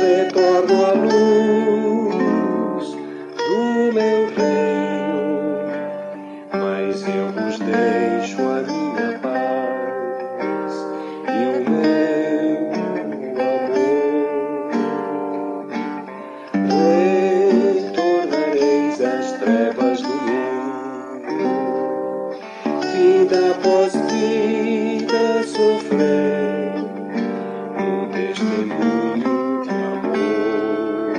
retorno à luz do meu reino, mas eu vos deixo a minha paz e o meu amor. Retornareis às trevas do mundo, vida após vida sofrer um testemunho de amor.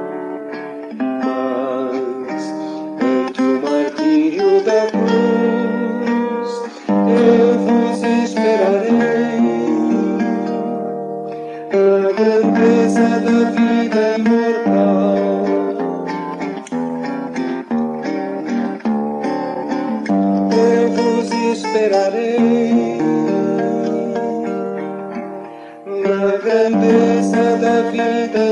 Mas ante o martírio da cruz eu vos esperarei na grandeza da vida imortal. Eu vos esperarei na grandeza da vida